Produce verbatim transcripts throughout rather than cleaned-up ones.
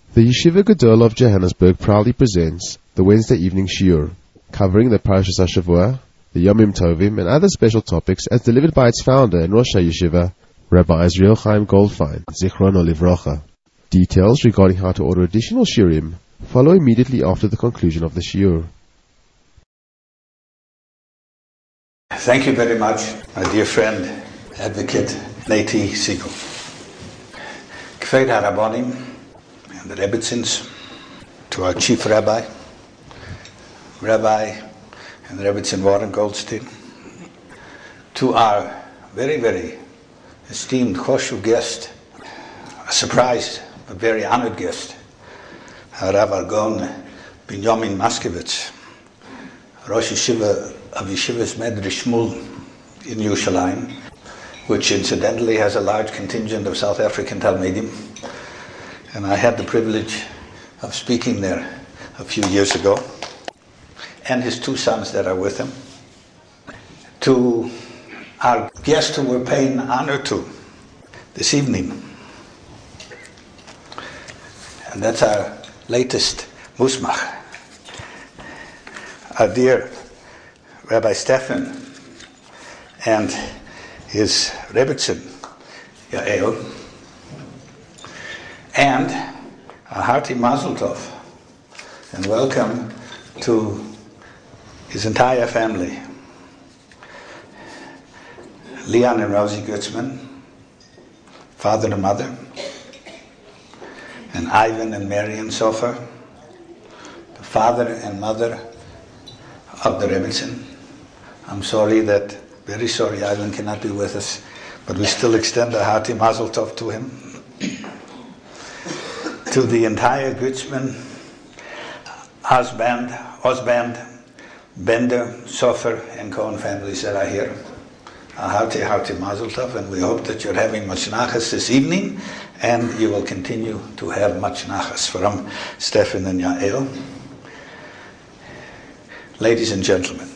The Yeshiva Gedol of Johannesburg proudly presents the Wednesday evening shiur, covering the Parashas HaShavua, the Yomim Tovim, and other special topics as delivered by its founder and Rosh HaYeshiva, Rabbi Israel Chaim Goldfein, Zichrono Livrocha. Details regarding how to order additional shiurim follow immediately after the conclusion of the shiur. Thank you very much, my dear friend, Advocate Nati Siegel. Kfeid HaRabbonim and the Rebbitzins, to our Chief Rabbi, Rabbi and Rebbitzin Warren Goldstein, to our very, very esteemed Choshev guest, a surprised but very honored guest, Rav Argon Binyamin Maskevitz, Rosh Yeshiva of Yeshivas Medrash Shmuel in Yerushalayim, which incidentally has a large contingent of South African Talmidim. And I had the privilege of speaking there a few years ago, and his two sons that are with him. To our guests who we're paying honor to this evening, and that's our latest Musmach, our dear Rabbi Stefan and his Rebbitzin, Yael, and a hearty Mazel Tov, and welcome to his entire family, Leon and Rosie Gutzman, father and mother, and Ivan and Marion Sofer, the father and mother of the Rebbitzin. I'm sorry that, very sorry, Ivan cannot be with us, but we still extend a hearty Mazel Tov to him. To the entire Gutzman, husband, husband, Bender, Sofer, and Cohen families that are here, a hearty, hearty Mazel Tov, and we hope that you're having much nachas this evening, and you will continue to have much nachas from Stefan and Yael. Ladies and gentlemen,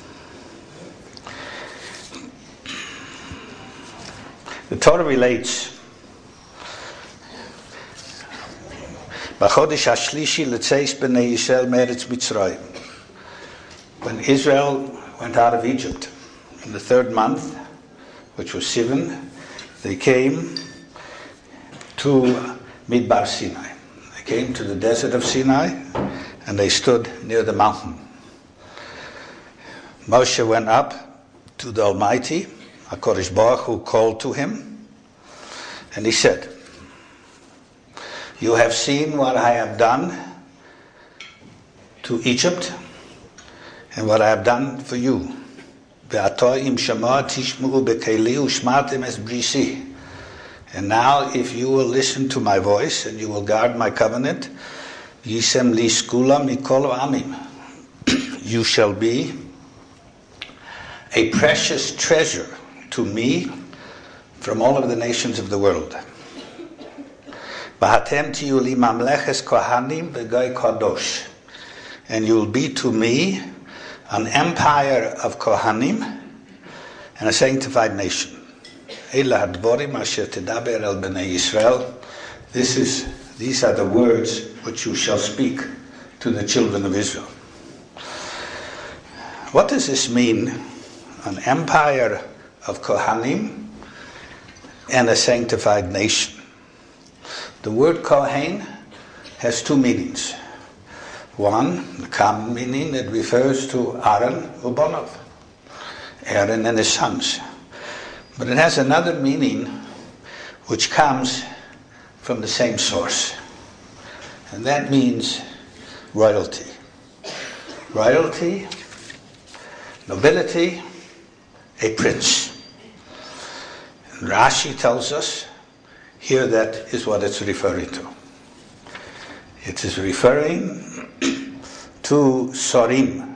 the Torah relates, B'chodesh hashlishi l'tzeis b'nei Yisrael meretz Mitzrayim. When Israel went out of Egypt in the third month, which was Sivan, they came to Midbar Sinai. They came to the desert of Sinai, and they stood near the mountain. Moshe went up to the Almighty, HaKadosh Baruch Hu called to him, and he said, "You have seen what I have done to Egypt, and what I have done for you. And now if you will listen to my voice, and you will guard my covenant, you shall be a precious treasure to me from all of the nations of the world. And you will be to me an empire of Kohanim and a sanctified nation. This is, these are the words which you shall speak to the children of Israel." What does this mean? An empire of Kohanim and a sanctified nation. The word Kohen has two meanings. One, the common meaning, it refers to Aaron Ubonov, Aaron and his sons. But it has another meaning which comes from the same source. And that means royalty. Royalty, nobility, a prince. And Rashi tells us here that is what it's referring to. It is referring to Sorim.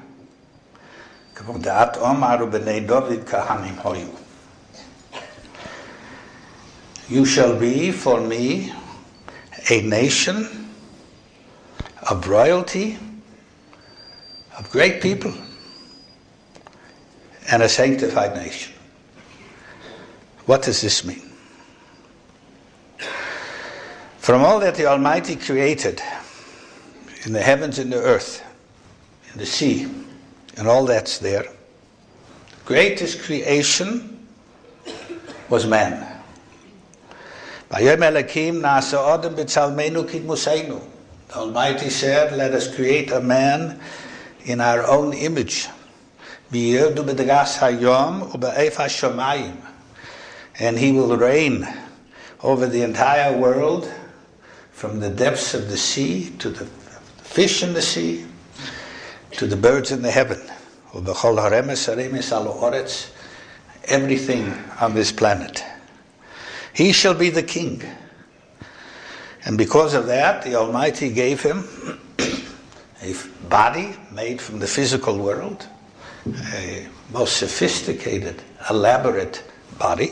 You shall be for me a nation of royalty, of great people, and a sanctified nation. What does this mean? From all that the Almighty created, in the heavens and the earth, in the sea, and all that's there, the greatest creation was man. The Almighty said, let us create a man in our own image. And he will reign over the entire world, from the depths of the sea to the fish in the sea to the birds in the heaven. Everything on this planet. He shall be the king. And because of that, the Almighty gave him a body made from the physical world, a most sophisticated, elaborate body.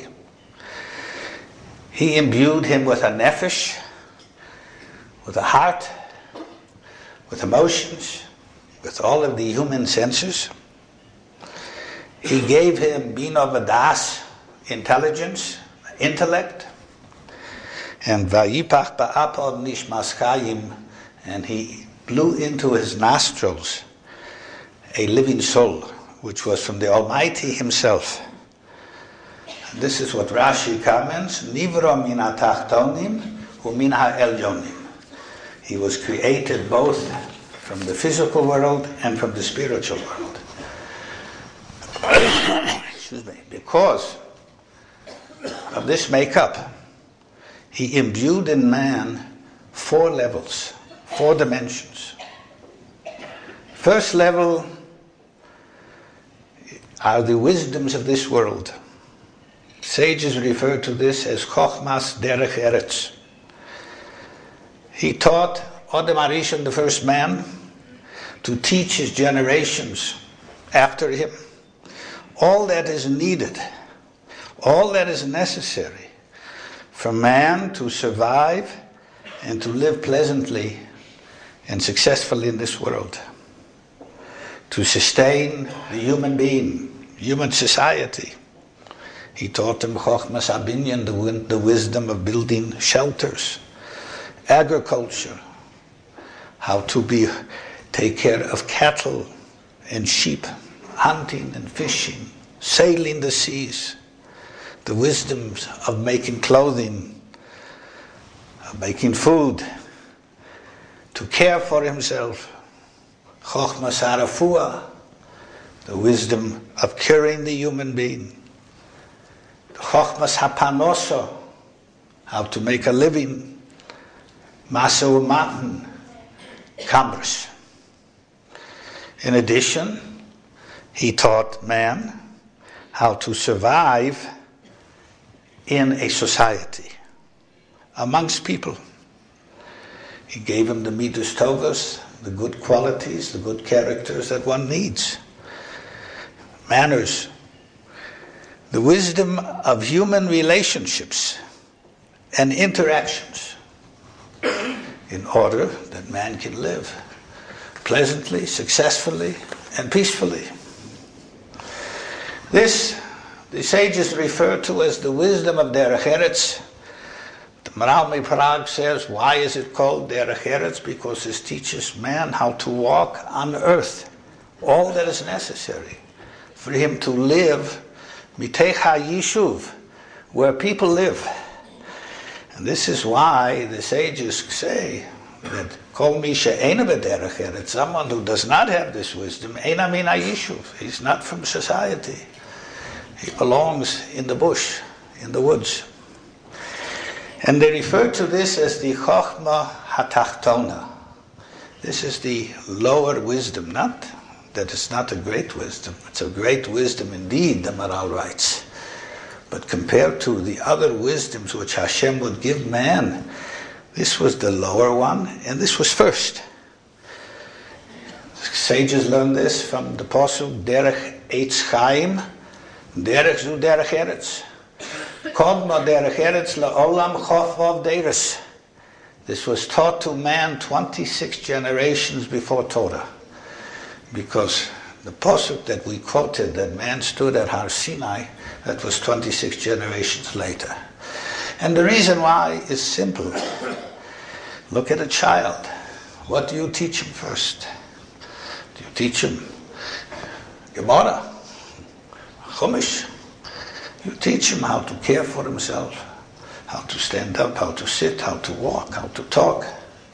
He imbued him with a nephesh, with a heart, with emotions, with all of the human senses. He gave him bina v'das, intelligence, intellect, and vayipach ba'apav nishmas chayim, and he blew into his nostrils a living soul, which was from the Almighty himself. And this is what Rashi comments, Nivra min ha'tachtonim u'min ha'elyonim. He was created both from the physical world and from the spiritual world. Excuse me. Because of this makeup, he imbued in man four levels, four dimensions. First level are the wisdoms of this world. Sages refer to this as Chochmas Derech Eretz. He taught Adam HaRishon, the first man, to teach his generations after him all that is needed, all that is necessary for man to survive and to live pleasantly and successfully in this world, to sustain the human being, human society. He taught them Chochmas HaBinyan, the, the wisdom of building shelters, agriculture, how to be take care of cattle and sheep, hunting and fishing, sailing the seas, the wisdoms of making clothing, of making food, to care for himself, Chochmas HaRafuah, the wisdom of curing the human being, Chochmas HaPanoso, how to make a living, Masa u'matan, commerce. In addition, he taught man how to survive in a society, amongst people. He gave him the midas tovos, the good qualities, the good characters that one needs. Manners, the wisdom of human relationships and interactions, in order that man can live pleasantly, successfully, and peacefully. This, the sages refer to as the wisdom of Derech Eretz. The Maharal MiPrague says, why is it called Derech Eretz? Because it teaches man how to walk on earth, all that is necessary for him to live mitech ha'yishuv, where people live. And this is why the sages say that Kol mi she'ena b'derech eretz, someone who does not have this wisdom, eina min ha'yishuv, he's not from society. He belongs in the bush, in the woods. And they refer to this as the Chochma HaTachtona. This is the lower wisdom, not that it's not a great wisdom. It's a great wisdom indeed, the Maharal writes. But compared to the other wisdoms which Hashem would give man, this was the lower one, and this was first. Sages learned this from the Pasuk, Derech Eitz Chaim, Derech Zu Derech Eretz. Kodma Derech Eretz La'olam Chofvav Deiros. This was taught to man twenty-six generations before Torah. Because the Pasuk that we quoted, that man stood at Har Sinai, that was twenty-six generations later. And the reason why is simple. Look at a child. What do you teach him first? Do you teach him Gemara, Chumash? You teach him how to care for himself, how to stand up, how to sit, how to walk, how to talk.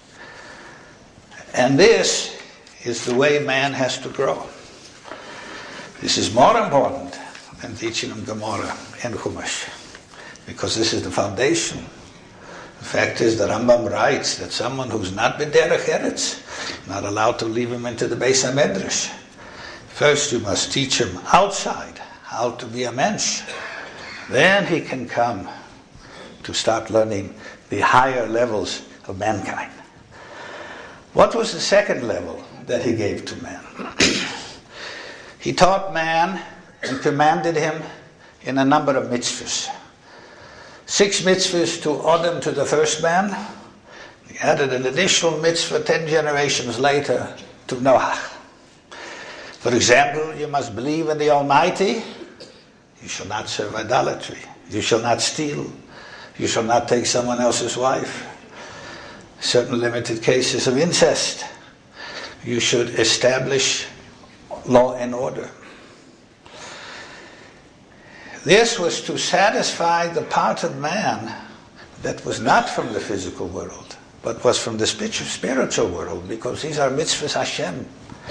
And this is the way man has to grow. This is more important than teaching him Gemara and Chumash, because this is the foundation. The fact is, the Rambam writes that someone who's not b'derech eretz, not allowed to leave him into the Beis HaMedrash. First you must teach him outside how to be a mensch. Then he can come to start learning the higher levels of mankind. What was the second level that he gave to man? He taught man and commanded him in a number of mitzvahs. Six mitzvahs to Adam, to the first man. He added an additional mitzvah ten generations later to Noah. For example, you must believe in the Almighty. You shall not serve idolatry. You shall not steal. You shall not take someone else's wife. Certain limited cases of incest. You should establish law and order. This was to satisfy the part of man that was not from the physical world, but was from the spiritual world, because these are mitzvahs Hashem.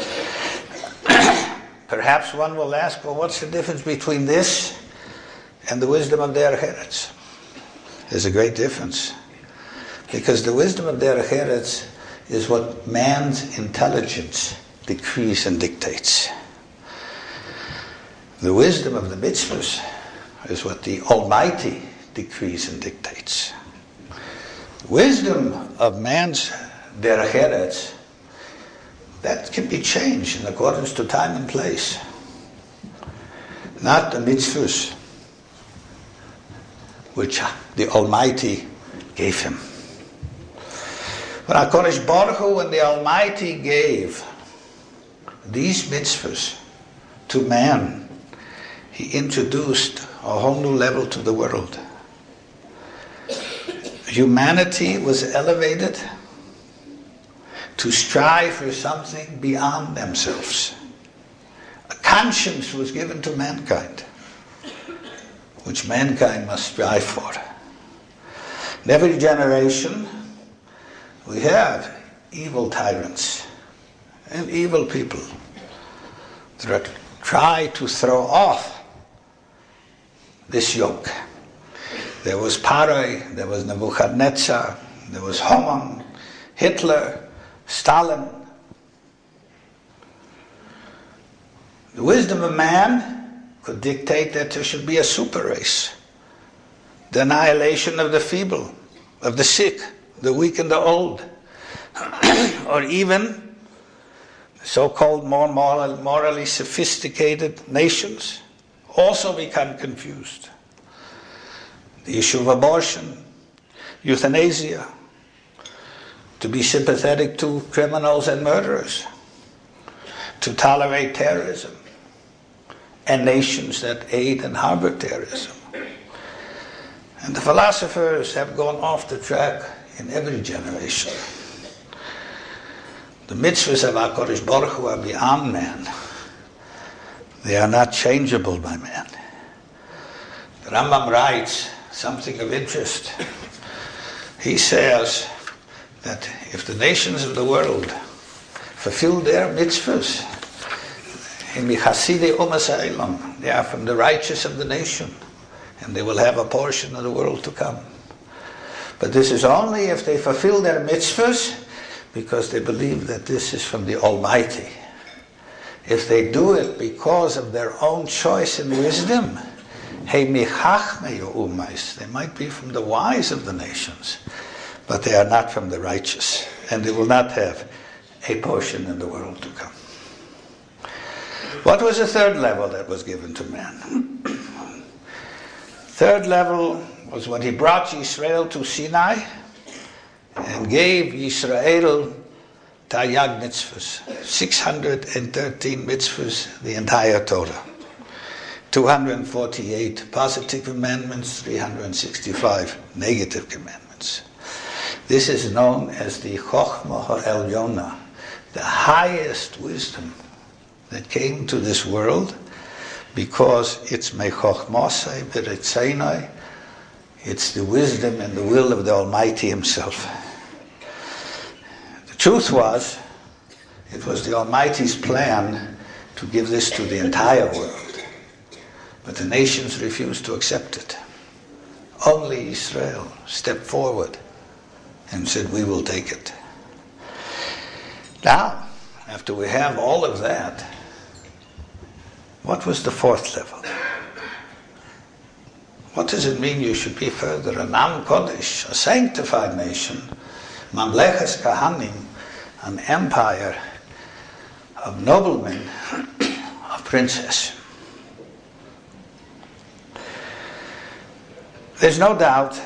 Perhaps one will ask, well, what's the difference between this and the wisdom of Derech Eretz? There's a great difference. Because the wisdom of Derech Eretz is what man's intelligence decrees and dictates. The wisdom of the mitzvahs is what the Almighty decrees and dictates. Wisdom of man's Derech Eretz, that can be changed in accordance to time and place. Not the mitzvahs which the Almighty gave him. When HaKadosh Baruch Hu, when the Almighty gave these mitzvahs to man, He introduced a whole new level to the world. Humanity was elevated to strive for something beyond themselves. A conscience was given to mankind, which mankind must strive for. In every generation, we have evil tyrants and evil people that try to throw off this yoke. There was Parai, there was Nebuchadnezzar, there was Haman, Hitler, Stalin. The wisdom of man could dictate that there should be a super race. The annihilation of the feeble, of the sick, the weak and the old. Or even so-called more moral, morally sophisticated nations also become confused. The issue of abortion, euthanasia, to be sympathetic to criminals and murderers, to tolerate terrorism, and nations that aid and harbor terrorism. And the philosophers have gone off the track in every generation. The mitzvahs of HaKadosh Baruch Hu are beyond man. They are not changeable by man. The Rambam writes something of interest. He says that if the nations of the world fulfill their mitzvahs, they are from the righteous of the nation, and they will have a portion of the world to come. But this is only if they fulfill their mitzvahs because they believe that this is from the Almighty. If they do it because of their own choice and wisdom, they might be from the wise of the nations, but they are not from the righteous, and they will not have a portion in the world to come. What was the third level that was given to man? Third level was when he brought Yisrael to Sinai and gave Yisrael Taryag mitzvahs, six hundred thirteen mitzvahs, the entire Torah. two hundred forty-eight positive commandments, three hundred sixty-five negative commandments. This is known as the Chochmah HaElyona, the highest wisdom that came to this world, because it's Mechochmosai B'Ritzainai, it's the wisdom and the will of the Almighty Himself. The truth was, it was the Almighty's plan to give this to the entire world, but the nations refused to accept it. Only Israel stepped forward and said, we will take it. Now, after we have all of that, what was the fourth level? What does it mean you should be further? An Am Kodesh, a sanctified nation, Mamleches Kahanim, an empire of noblemen, of princes. There's no doubt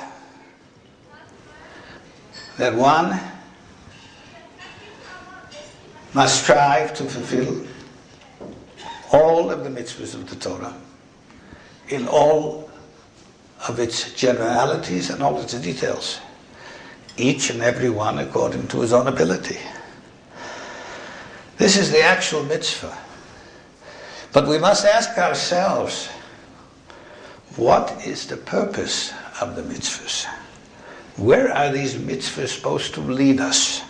that one must strive to fulfill all of the mitzvahs of the Torah in all of its generalities and all its details, each and every one according to his own ability. This is the actual mitzvah. But we must ask ourselves, what is the purpose of the mitzvahs? Where are these mitzvahs supposed to lead us?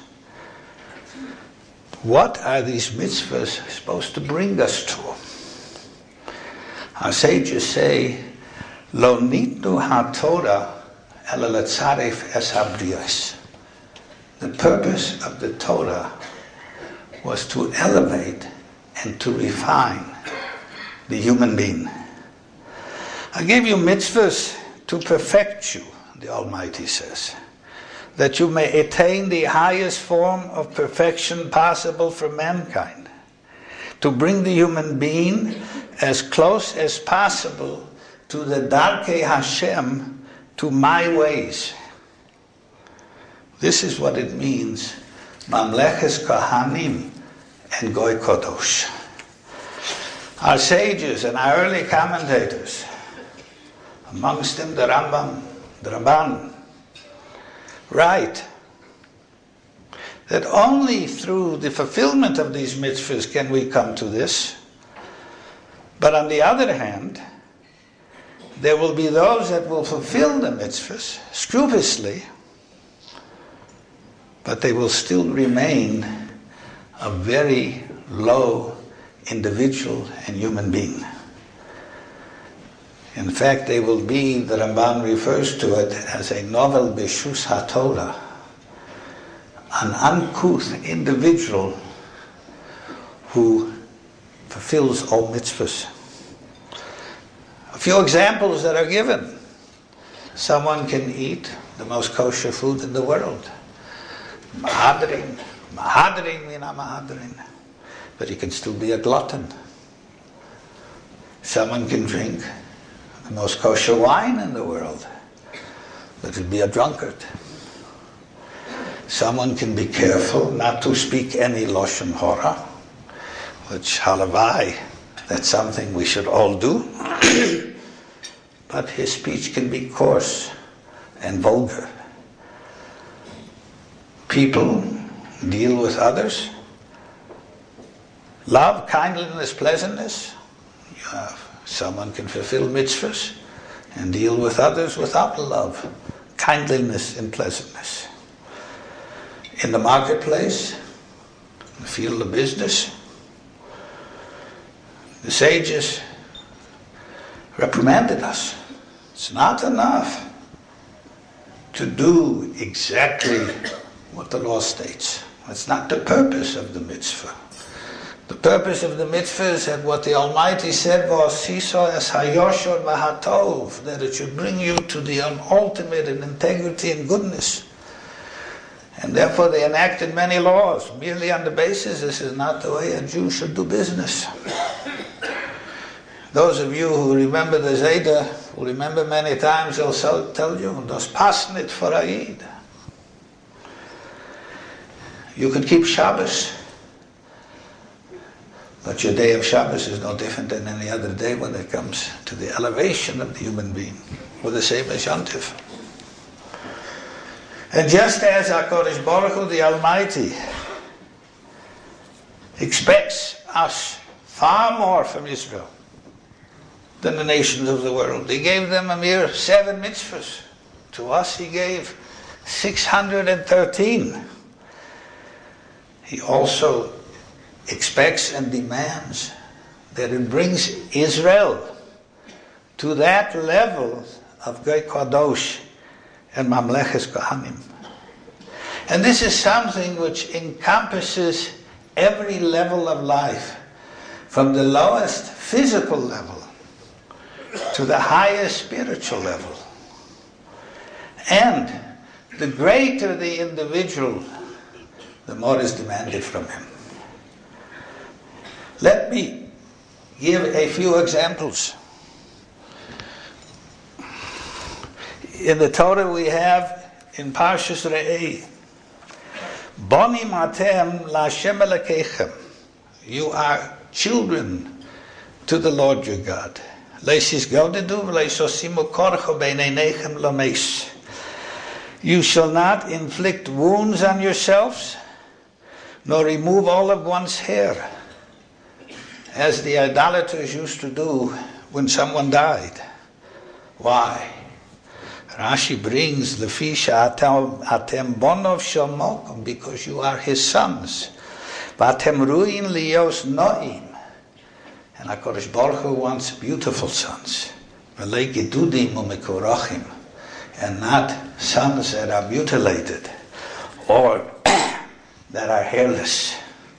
What are these mitzvahs supposed to bring us to? Our sages say, Lo nitnu ha-Torah ela letzaref es habrios. The purpose of the Torah was to elevate and to refine the human being. I gave you mitzvahs to perfect you, the Almighty says, that you may attain the highest form of perfection possible for mankind, to bring the human being as close as possible to the Darkei Hashem, to my ways. This is what it means, Mamleches Kohanim and Goy Kodosh. Our sages and our early commentators, amongst them the Rambam, the Ramban, write that only through the fulfillment of these mitzvahs can we come to this. But on the other hand, there will be those that will fulfill the mitzvahs scrupulously, but they will still remain a very low individual and human being. In fact, they will be, the Ramban refers to it as a novel beshus haTorah, an uncouth individual who fulfills all mitzvahs. A few examples that are given. Someone can eat the most kosher food in the world. Mahadrin, mahadrin mina mahadrin. But he can still be a glutton. Someone can drink the most kosher wine in the world, but he'll be a drunkard. Someone can be careful not to speak any Lashon Hora, which halavai, that's something we should all do. But his speech can be coarse and vulgar. People deal with others. Love, kindliness, pleasantness. You have, someone can fulfill mitzvahs and deal with others without love, kindliness, and pleasantness. In the marketplace, in the field of business, the sages reprimanded us. It's not enough to do exactly what the law states. That's not the purpose of the mitzvah. The purpose of the mitzvah is that what the Almighty said was, Siso es hayoshor v'hatov, that it should bring you to the ultimate in integrity and goodness. And therefore they enacted many laws, merely on the basis this is not the way a Jew should do business. Those of you who remember the Zayda will remember many times they'll tell you, das passt nicht for Eid. You could keep Shabbos, but your day of Shabbos is no different than any other day when it comes to the elevation of the human being. We're the same as Yom Tov. And just as HaKadosh Baruch Hu, the Almighty, expects us far more from Israel than the nations of the world. He gave them a mere seven mitzvahs. To us he gave six hundred thirteen. He also expects and demands that it brings Israel to that level of Gei Kadosh and Mamleches Kohanim. And this is something which encompasses every level of life, from the lowest physical level to the highest spiritual level. And the greater the individual, the more is demanded from him. Let me give a few examples. In the Torah we have in Parshas Re'eh, Bonim atem la'Hashem Elokeichem. You are children to the Lord your God. Leishis gaudedu v'leishosimu korcho beineinechem lameis. You shall not inflict wounds on yourselves, nor remove all of one's hair, as the idolaters used to do when someone died. Why? Rashi brings Lefisha atem bonov shel Malkom, because you are his sons. Vatem ruin lios noim, and HaKadosh Baruch Hu wants beautiful sons. V'lei gedudim u'mekorachim, and not sons that are mutilated or that are hairless.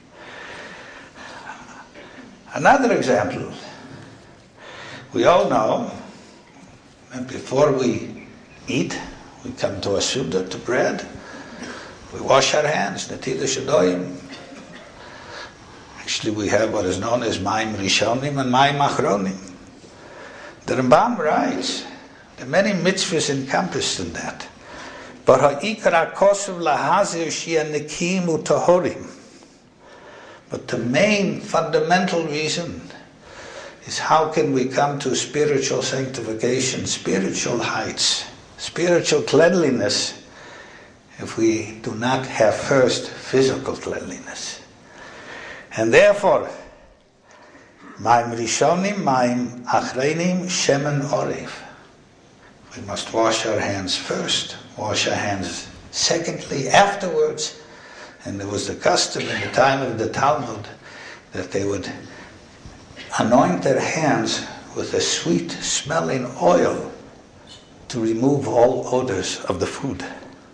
Another example, we all know that before we eat, we come to a suda, to bread, we wash our hands, netilas yadayim. Actually, we have what is known as Mayim Rishonim and Mayim Achronim. The Rambam writes, there are many mitzvahs encompassed in that. But ha'ikar ha'kosuv lahazir shia nekim u'tahorim. But the main fundamental reason is how can we come to spiritual sanctification, spiritual heights, spiritual cleanliness, if we do not have first physical cleanliness. And therefore, Mayim Rishonim, Mayim Achreinim, Shemen Orev. We must wash our hands first, wash our hands secondly, afterwards. And there was the custom in the time of the Talmud that they would anoint their hands with a sweet smelling oil to remove all odors of the food.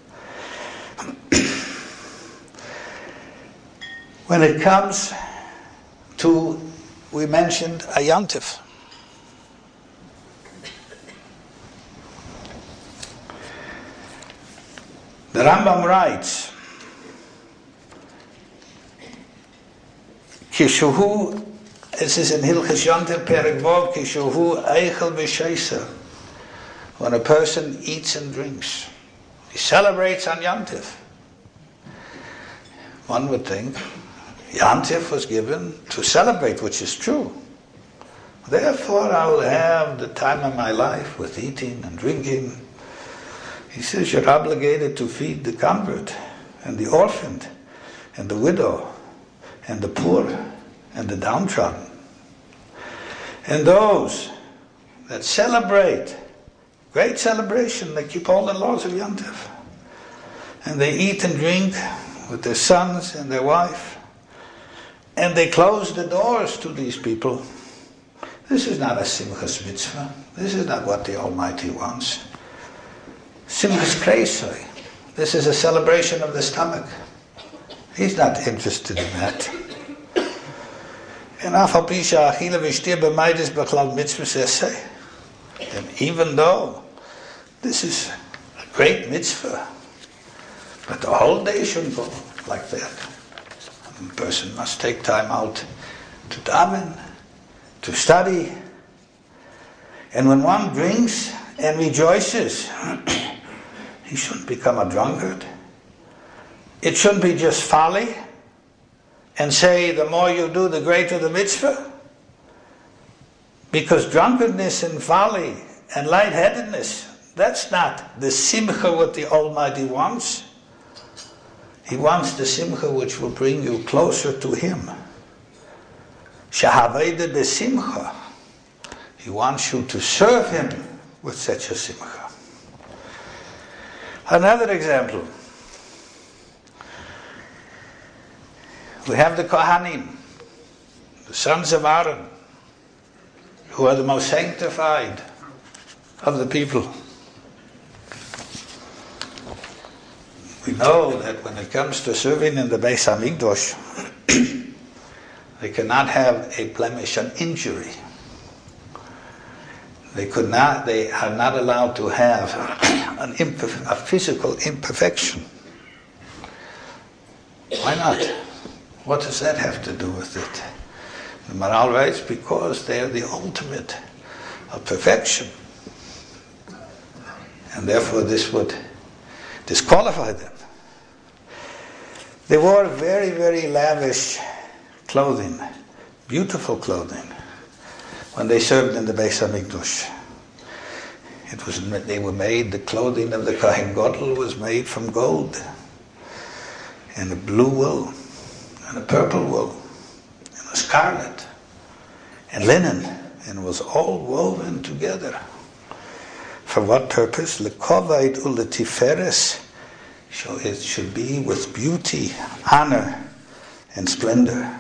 When it comes to, we mentioned a Yantif. The Rambam writes, Kishuhu, this is in Hilchos Yantif Perek Vav, Kishuhu Eichel B'Sheisa. When a person eats and drinks, he celebrates on Yantif. One would think Yantif was given to celebrate, which is true. Therefore, I will have the time of my life with eating and drinking. He says you're obligated to feed the convert and the orphan and the widow and the poor and the downtrodden. And those that celebrate, great celebration, they keep all the laws of Yantif. And they eat and drink with their sons and their wife. And they close the doors to these people. This is not a Simchas mitzvah. This is not what the Almighty wants. Simchas kreisoi. This is a celebration of the stomach. He's not interested in that. And afal pisha achila v'shtir b'maydis b'chlal mitzvahs essay. And even though this is a great mitzvah, but the whole day shouldn't go like that. A person must take time out to daven, to study. And when one drinks and rejoices, he shouldn't become a drunkard. It shouldn't be just folly and say the more you do, the greater the mitzvah. Because drunkenness and folly and lightheadedness That's not the simcha what the Almighty wants. He wants the simcha which will bring you closer to Him. Shahaveda besimcha. He wants you to serve Him with such a simcha. Another example. We have the Kohanim, the sons of Aaron, who are the most sanctified of the people. We know that when it comes to serving in the Beis HaMikdash, they cannot have a blemish, an injury. They could not. They are not allowed to have an imperf- a physical imperfection. Why not? What does that have to do with it? The Maharal writes, because they are the ultimate of perfection, and therefore this would disqualify them. They wore very, very lavish clothing, beautiful clothing, when they served in the Beis HaMikdash. It was, they were made, the clothing of the Kohen Gadol was made from gold, and a blue wool, and a purple wool, and a scarlet, and linen, and it was all woven together. For what purpose? Lekovait uletiferes. So it should be with beauty, honor, and splendor.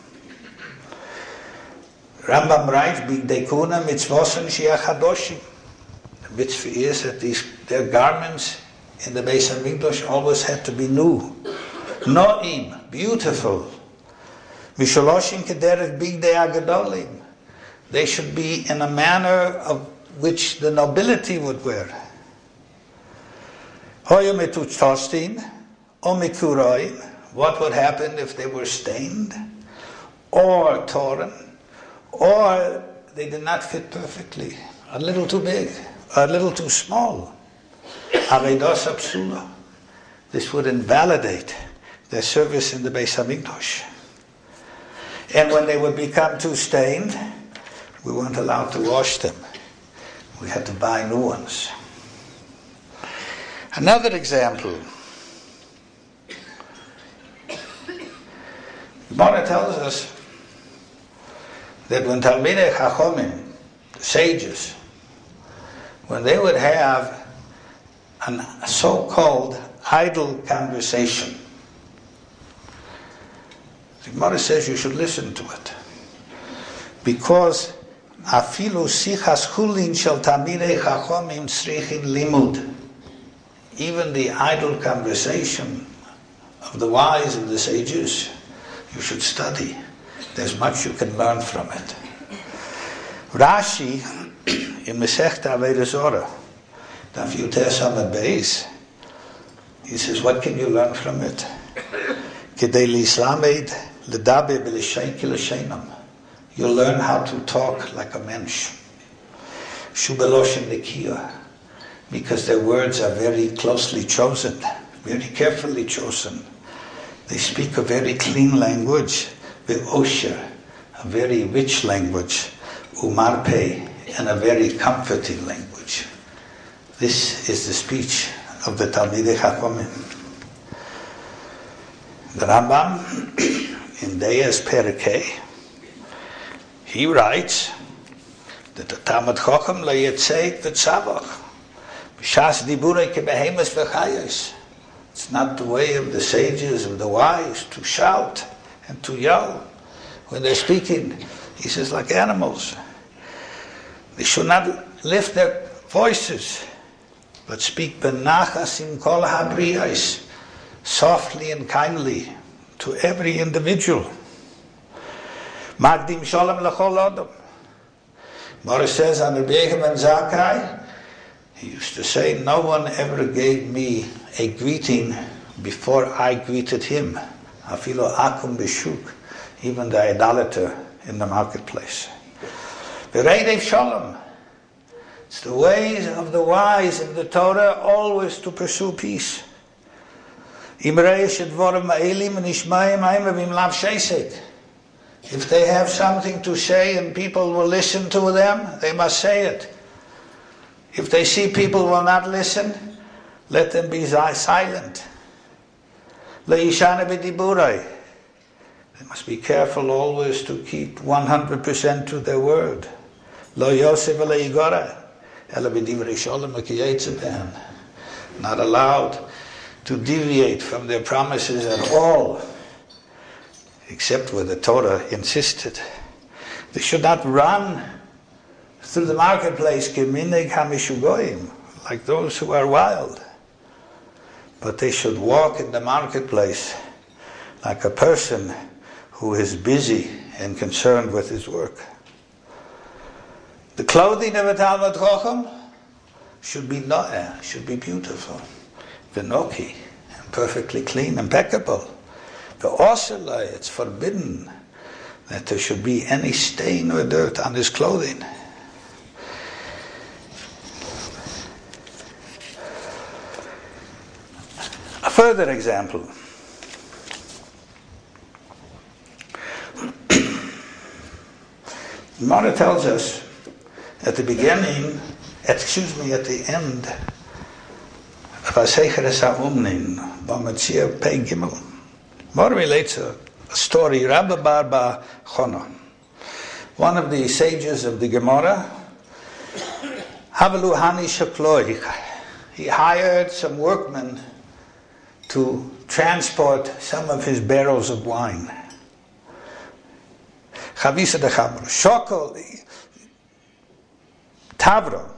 Rambam writes, "Bigdekuna mitzvosen shiachadoshim." The mitzvah is that these their garments in the Beis HaMikdash always had to be new, noim, beautiful. Misholoshim kederech bigdei agadolim. They should be in a manner of which the nobility would wear. What would happen if they were stained or torn, or they did not fit perfectly, a little too big, a little too small? This would invalidate their service in the Beis HaMikdash. And when they would become too stained, we weren't allowed to wash them. We had to buy new ones. Another example. Gemara tells us that when Talmidei Chachomim, the sages, when they would have an, a so-called idle conversation, the Gemara says you should listen to it, because afilu sichas chulin shel Talmidei Chachomim tzrichin limud. Even the idle conversation of the wise and the sages, you should study. There's much you can learn from it. Rashi, in Masechta Avodah Zorah, Daf Yud Samad Beis, he says, what can you learn from it? Kedei lislamed ledaber b'lishain kilashainam. You'll learn how to talk like a mensch. Shu beloshen nekiah. Because their words are very closely chosen, very carefully chosen. They speak a very clean language, ve'osher, a very rich language, umarpe, and a very comforting language. This is the speech of the Talmidei Chachomim. The Rambam, in Deis Perikei, he writes that the Talmid Chacham lo yetzeik v'tzavach. It's not the way of the sages, of the wise, to shout and to yell when they're speaking. He says, like animals. They should not lift their voices, but speak benachas im kol habriyos, softly and kindly to every individual. Magdim shalom lechol adam. Morris says on Rabbi Yechim ben Zakkai, he used to say, no one ever gave me a greeting before I greeted him. Afilo akum b'shuk, even the idolater in the marketplace. V'reidev shalom. It's the ways of the wise in the Torah always to pursue peace. If they have something to say and people will listen to them, they must say it. If they see people will not listen, let them be silent. Leishana b'diburai. They must be careful always to keep one hundred percent to their word. Lo yosef leigora. Ela b'divrei sholem l'kiyetzeben. Not allowed to deviate from their promises at all, except where the Torah insisted. They should not run through the marketplace, keminig hamishugoyim, like those who are wild. But they should walk in the marketplace like a person who is busy and concerned with his work. The clothing of a Talmud Chacham should be no'eh, should be beautiful, v'noki, and perfectly clean, impeccable. The osela, it's forbidden that there should be any stain or dirt on his clothing. A further example. The Gemara tells us at the beginning, excuse me, at the end of Asecheres HaUmnin, Bamatzia Pei Gimel. Gemara relates a, a story, Rabbi Bar Chona, one of the sages of the Gemara, Havalu Hani Shaploi. He hired some workmen to transport some of his barrels of wine. Chavisa de Chabra. Shokol Tavra.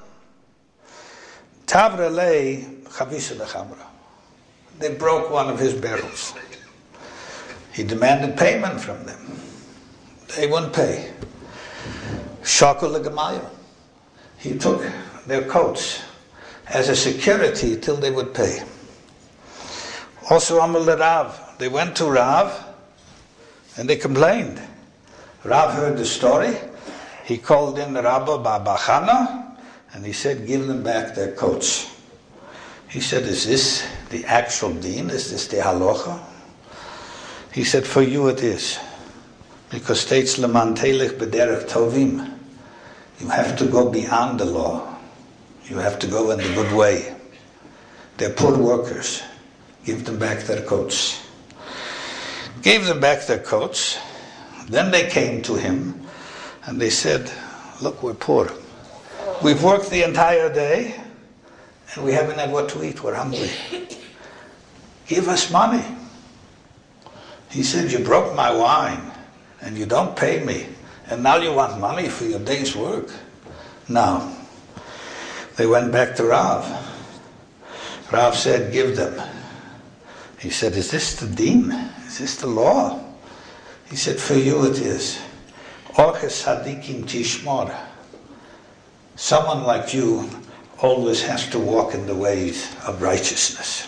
Tavra lay Chavisa de Chabra. They broke one of his barrels. He demanded payment from them. They wouldn't pay. Shokol de Gemaya. He took their coats as a security till they would pay. Also Amal Rav. They went to Rav and they complained. Rav heard the story. He called in Rabba Babachana and he said, give them back their coats. He said, is this the actual deen? Is this the halacha? He said, for you it is. Because states Leman Telech B'derech Tovim. You have to go beyond the law. You have to go in the good way. They're poor workers. Give them back their coats. Gave them back their coats. Then they came to him and they said, look, we're poor. We've worked the entire day and we haven't had what to eat. We're hungry. Give us money. He said, you broke my wine and you don't pay me. And now you want money for your day's work? No. They went back to Rav. Rav said, give them. He said, is this the deen? Is this the law? He said, for you it is. Orches Hadikim Tishmor. Someone like you always has to walk in the ways of righteousness.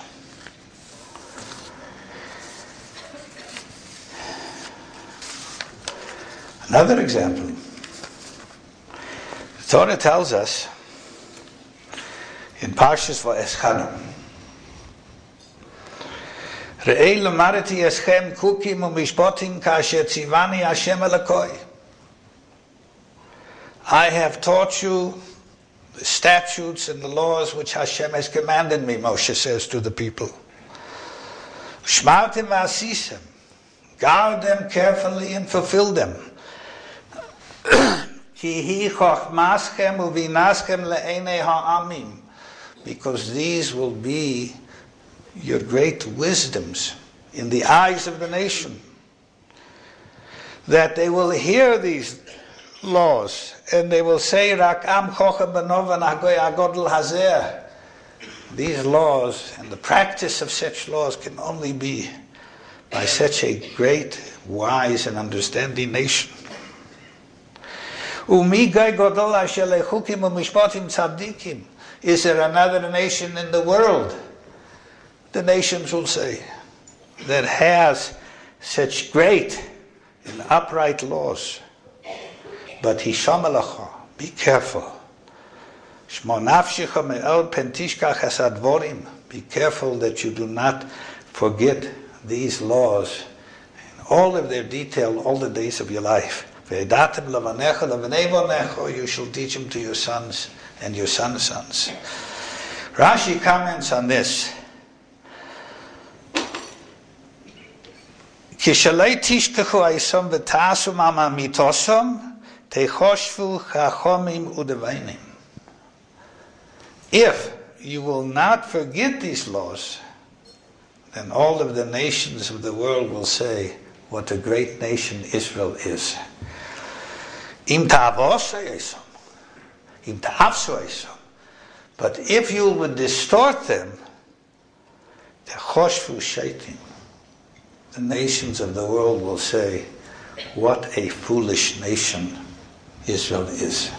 Another example. The Torah tells us in Parshas Va'eschanu, Re'ei l'mareti eschem kukim u'mishpotim ka'asher tzivani Hashem Elokoi. I have taught you the statutes and the laws which Hashem has commanded me, Moshe says to the people. Shmartem v'asisem. Guard them carefully and fulfill them. Ki hi chochmaschem uvinaschem le'enei ha'amim. Because these will be your great wisdoms in the eyes of the nation. That they will hear these laws and they will say, Rak am chochem benovan hagoy agodl hazer. These laws and the practice of such laws can only be by such a great, wise and understanding nation. Umi gai godol asher lechukim u'mishpatim tzaddikim. Is there another nation in the world, the nations will say, that has such great and upright laws? But hisham alacha, be careful. Shmo nafshecha me'od pentishkach hasadvorim. Be careful that you do not forget these laws in all of their detail all the days of your life. Ve'edatem levanecha levanei vanecha, you shall teach them to your sons and your sons' sons. Rashi comments on this. Kishalei tishkachu aisom v'tasum ama mitosom techoshvu chachomim udevainim. If you will not forget these laws, then all of the nations of the world will say what a great nation Israel is. Im ta'avos aisom, im ta'avso aisom. But if you would distort them, techoshvu shaitim, the nations of the world will say, what a foolish nation Israel is.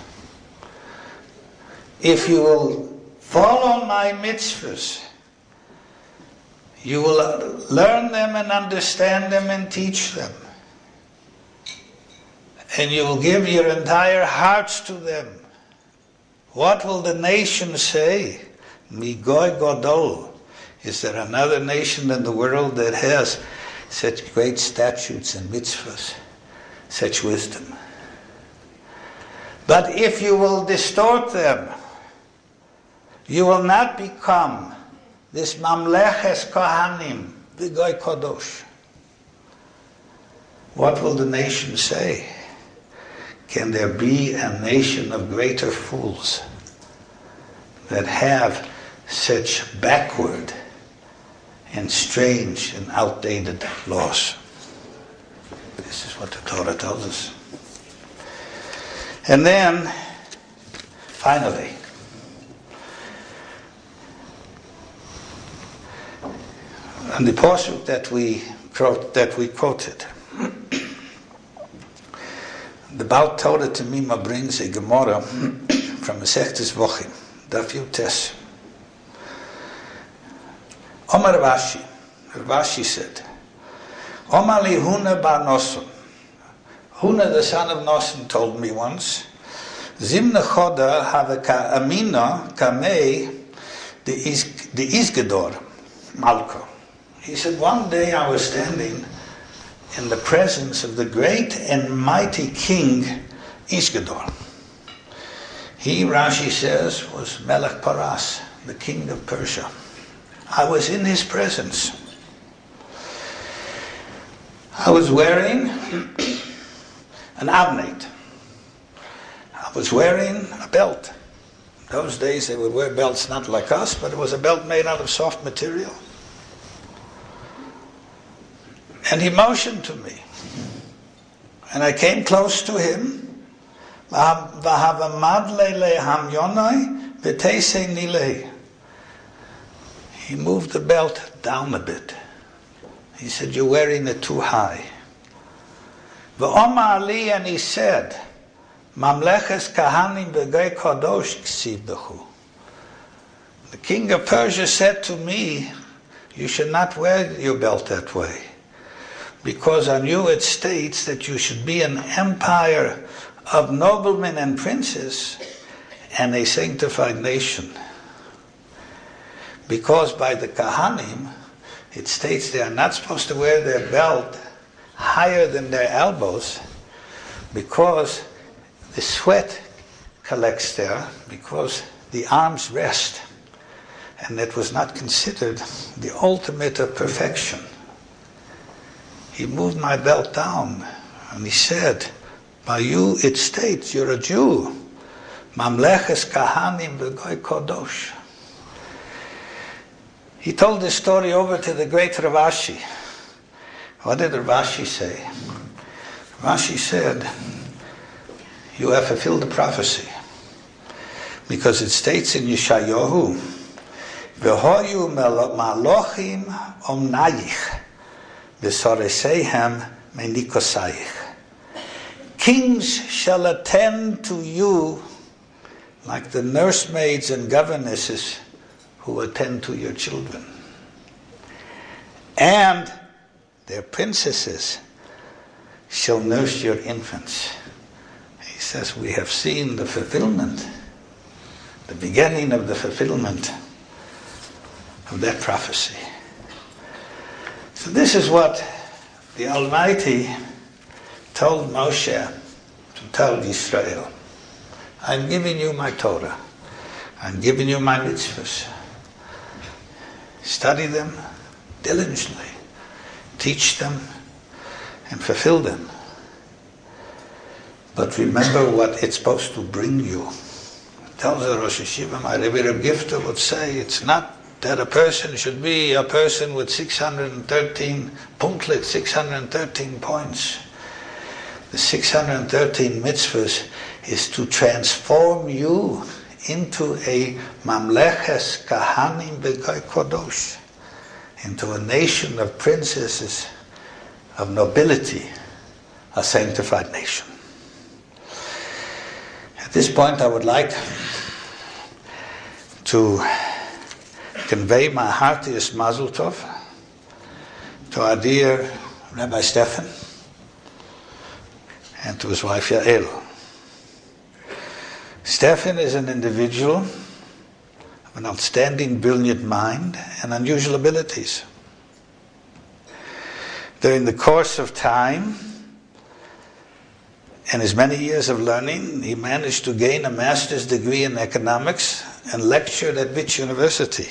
If you will follow my mitzvahs, you will learn them and understand them and teach them, and you will give your entire hearts to them, what will the nation say? Migoy Godol. Is there another nation in the world that has such great statutes and mitzvahs, such wisdom? But if you will distort them, you will not become this mamleches kohanim, the goy kadosh. What will the nation say? Can there be a nation of greater fools that have such backward and strange and outdated laws? This is what the Torah tells us. And then, finally, on the pasuk that we that we quoted, the Baal Torah Temima brings a Gemara from Masechtes Vochim, Daf Yutes. Omar Rashi, Rashi said, Omar li Huna bar Noson. Huna, the son of Noson, told me once, Zimna choda have ka amina kamei the Izgedor Malko. He said, one day I was standing in the presence of the great and mighty king Izgedor. He, Rashi says, was Melech Paras, the king of Persia. I was in his presence. I was wearing an avnate. I was wearing a belt. In those days they would wear belts not like us, but it was a belt made out of soft material. And he motioned to me. And I came close to him. He moved the belt down a bit. He said, you're wearing it too high. V'omar li, and he said, Mamleches kahanim v'gei kadosh ksiv bechu. The king of Persia said to me, you should not wear your belt that way, because on you it states that you should be an empire of noblemen and princes and a sanctified nation. Because by the Kahanim, it states they are not supposed to wear their belt higher than their elbows, because the sweat collects there, because the arms rest, and that was not considered the ultimate of perfection. He moved my belt down, and he said, by you it states you're a Jew. Mamleches kahanim v'goy kodosh. He told this story over to the great Rav Ashi. What did Rav Ashi say? Rav Ashi said, you have fulfilled the prophecy, because it states in Yeshayahu, v'hoyu malochim omnayich v'soresehem menikosayich. Kings shall attend to you like the nursemaids and governesses who attend to your children. And their princesses shall nurse your infants. He says, we have seen the fulfillment, the beginning of the fulfillment of that prophecy. So this is what the Almighty told Moshe to tell Yisrael, I'm giving you my Torah, I'm giving you my mitzvahs. Study them diligently, teach them, and fulfill them. But remember what it's supposed to bring you. Tells the Rosh Yeshiva, my Rebbe Reb Gifter would say, it's not that a person should be a person with six hundred thirteen punktlet, six hundred thirteen points. The six hundred thirteen mitzvahs is to transform you into a mamleches kahanim begoy kodosh, into a nation of princesses, of nobility, a sanctified nation. At this point I would like to convey my heartiest mazel tov to our dear Rabbi Stefan and to his wife Yael. Stefan is an individual of an outstanding, brilliant mind and unusual abilities. During the course of time and his many years of learning, he managed to gain a master's degree in economics and lectured at Witch University.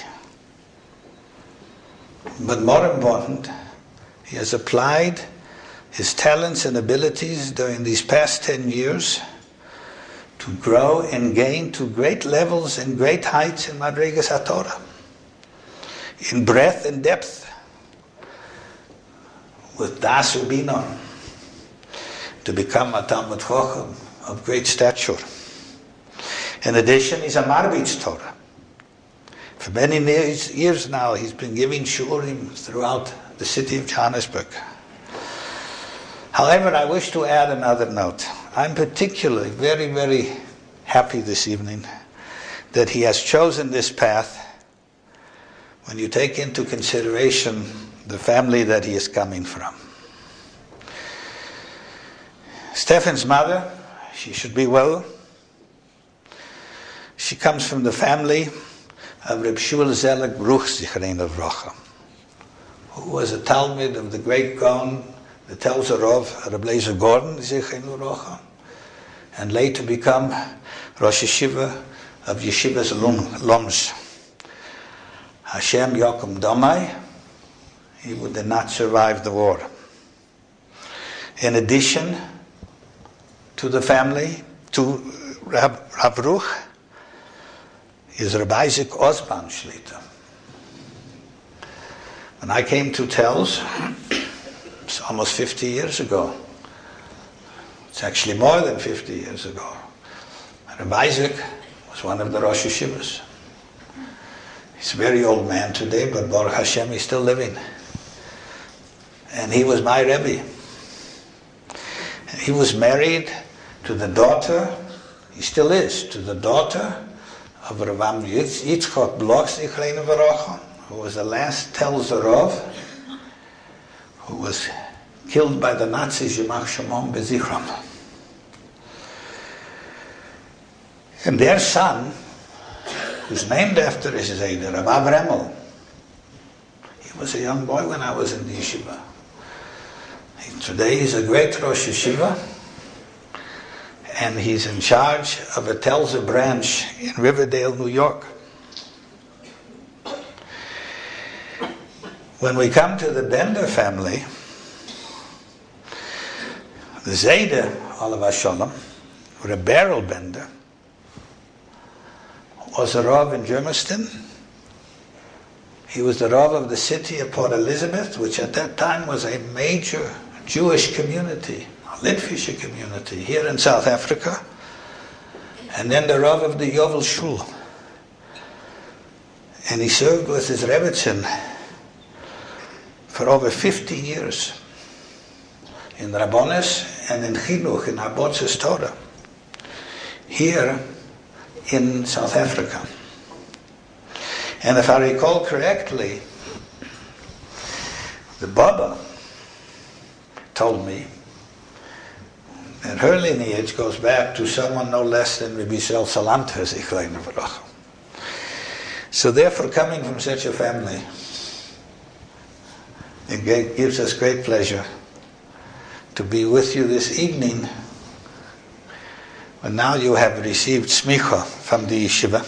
But more important, he has applied his talents and abilities during these past ten years to grow and gain to great levels and great heights in Madrigas HaTorah, in breadth and depth, with Das Ubina, to become a Talmud Chacham of great stature. In addition, he's a Marbitz Torah. For many years now, he's been giving shurim throughout the city of Johannesburg. However, I wish to add another note. I'm particularly very, very happy this evening that he has chosen this path when you take into consideration the family that he is coming from. Stefan's mother, she should be well. She comes from the family of Reb Shmuel Zelig Bruch Zichrein Livracha, who was a Talmud of the great Gaon, the Telzer of Reb Leizer Gordon Zichrein Livracha, and later become Rosh Yeshiva of Yeshivas Lomz. Hashem Yokum Domai, he would not survive the war. In addition to the family, to Rab, Rab Bruch, is Reb Isaac Osman Shlita. When I came to Telz, it's almost fifty years ago. It's actually more than fifty years ago. Reb Isaac was one of the Rosh Yeshivas. He's a very old man today, but Baruch Hashem, he's still living. And he was my Rebbe. He was married to the daughter, he still is, to the daughter of Rav Yitzchok Bloch Zichrein Livracha, who was the last Telzer Rov, who was killed by the Nazis, Yimach Shimon Bezichram. And their son, who's named after his Zayda, Rav Avremel, he was a young boy when I was in the yeshiva. He, today he's a great Rosh Yeshiva, and he's in charge of a Telzer branch in Riverdale, New York. When we come to the Bender family, the Zayda, Olav Shalom, Reb Beryl Bender, was a Rav in Germiston. He was the Rav of the city of Port Elizabeth, which at that time was a major Jewish community, a Litvische community here in South Africa. And then the Rav of the Yovel Shul. And he served with his Rebbetzin for over fifty years in Rabbonis and in Chinuch, in Abotzes Torah, here in South Africa. And if I recall correctly, the Baba told me that her lineage goes back to someone no less than Rabbi Shel Salanter Zichrein Livracha. So therefore, coming from such a family, it gives us great pleasure to be with you this evening But now you have received smicha from the yeshiva,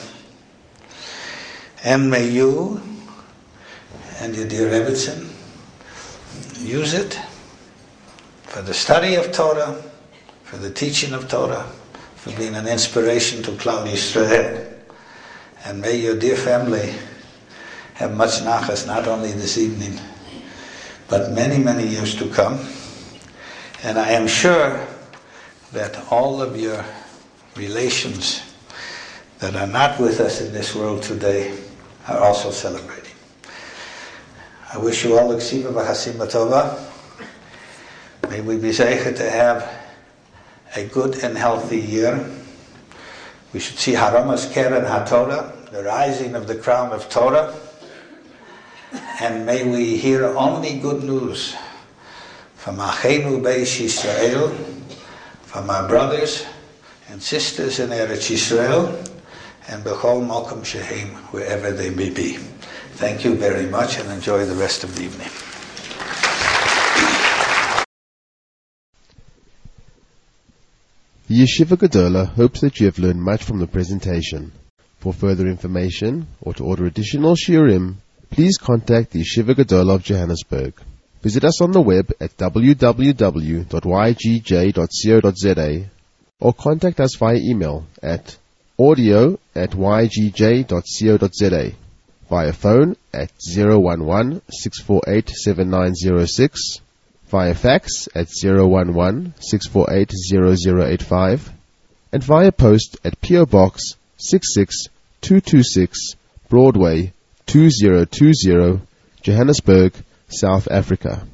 and may you and your dear Rebbetzin use it for the study of Torah, for the teaching of Torah, for being an inspiration to Klal Yisrael. And may your dear family have much nachas, not only this evening, but many, many years to come. And I am sure that all of your relations that are not with us in this world today are also celebrating. I wish you all a ksiva v'chasima tova. May we be zeicher to have a good and healthy year. We should see Haramas Keren HaTorah, the rising of the crown of Torah. And may we hear only good news from Achenu Beis Yisrael, from our brothers and sisters in Eretz Yisrael, and Bechol Malkum Shehem, wherever they may be. Thank you very much, and enjoy the rest of the evening. The Yeshiva Gedola hopes that you have learned much from the presentation. For further information, or to order additional shiurim, please contact the Yeshiva Gedola of Johannesburg. Visit us on the web at w w w dot y g j dot co dot z a or contact us via email at audio at y g j dot co dot z a, via phone at zero one one, six four eight, seven nine zero six, via fax at zero one one, six four eight, zero zero eight five, and via post at P O Box six six two two six, Broadway two zero two zero, Johannesburg, South Africa.